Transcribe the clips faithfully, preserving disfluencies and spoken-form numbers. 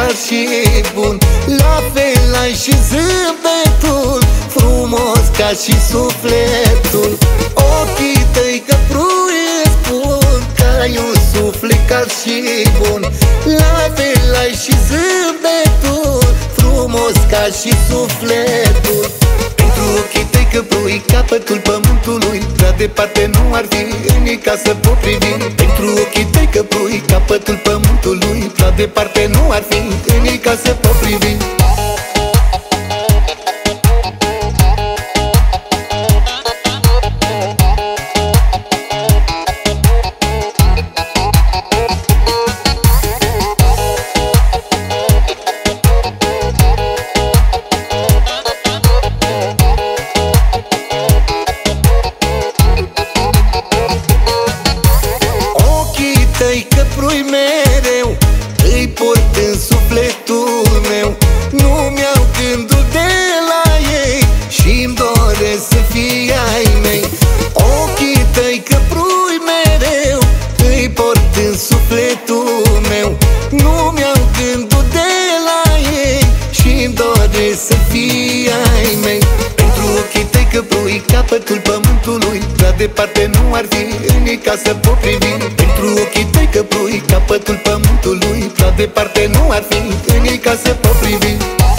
suflecar și bun. La fel ai și zâmbetul, frumos ca și sufletul. Ochii tăi căprui spun că ai un suflecar și bun. La fel ai și zâmbetul, frumos ca și sufletul. Pentru ochii tăi căprui capătul pământului, prea departe nu ar fi în ca să pot privi. Pentru ochii tăi căprui capătul pământului, prea departe nu ar fi în ca să pot privi. Tăi căprui mereu îi port în sufletul meu. Nu mi-au gândul de la ei și-mi doresc să fie ai mei. Ochii tăi căprui mereu îi port în sufletul meu. Nu mi-au gândul de la ei și-mi doresc să fie ai mei. Pentru ochii tăi căprui capătul pământului, prea departe nu ar fi în ca să pot privi. Pentru ochii tăi căprui capătul pământului, prea departe nu ar fi în ca să pot privi.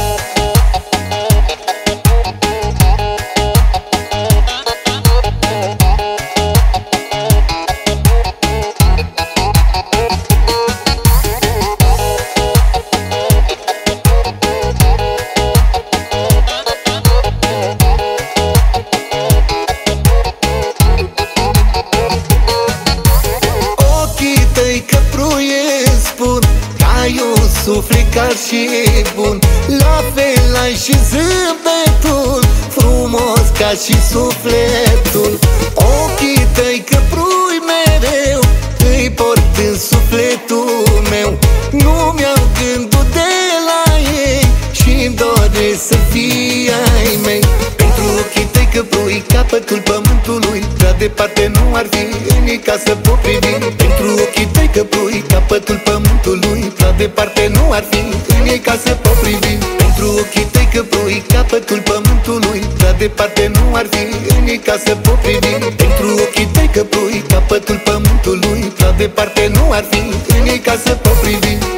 Ai un suflecar și bun. La fel ai și zâmbetul, frumos ca și sufletul. Ochii tăi căprui mereu îi port în sufletul meu. Nu mi-au gândul de la ei și-mi doresc să fie ai mei. Pentru ochii tăi căprui capătul pământului, prea departe nu ar fi în ca să pot privi. Pentru ochii tăi căprui capătul pământului, prea departe nu ar fi în ca să pot privi. Pentru ochii tăi căprui capătul pământului, prea departe nu ar fi în ca să pot privi. Pentru ochii tăi căprui capătul pământului, prea departe nu ar fi în ca să pot privi.